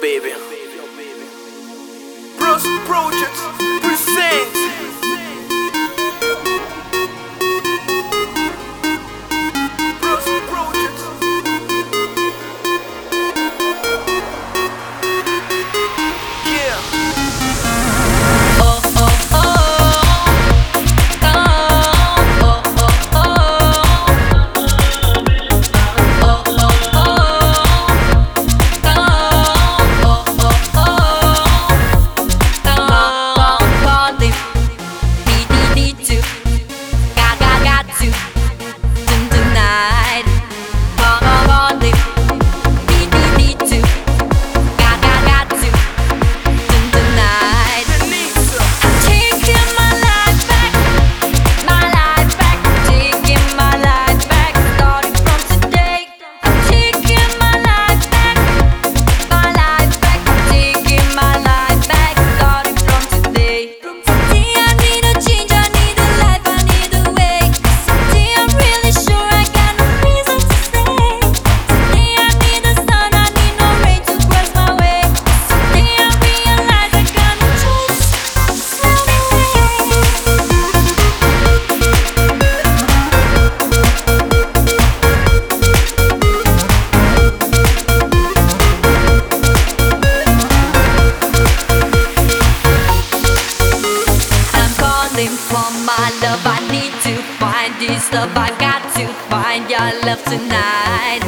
baby. Bros Project present. Bros Project. Yeah. For my love, I need to find this love. I got to find your love tonight.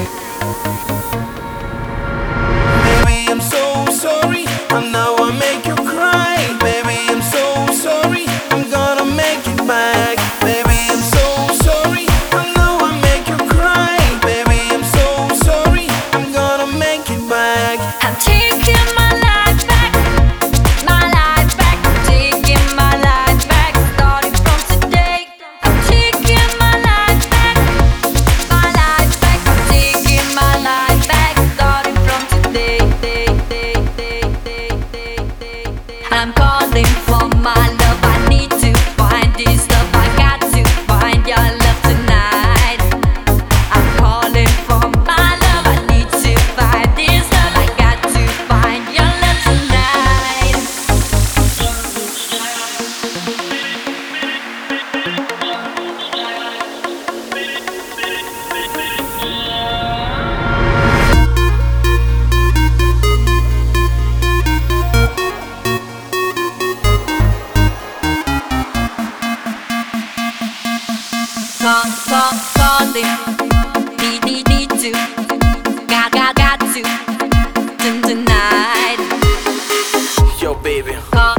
Baby, I'm so sorry. I know I make you cry. Baby, I'm so sorry. I'm gonna make it back. Baby, I'm so sorry. I know I make you cry. Baby, I'm so sorry. I'm gonna make it back. I'm taking my life back, my life back. I'm taking my life back, starting from today. I'm taking my life back, my life back. I'm taking my life back, starting from today. I'm calling for my love. I need to find this love. I got to find your love tonight. I'm calling for my love. I need to find this love. I got to find your love tonight. Calling, need to, got to, tonight. Yo, baby.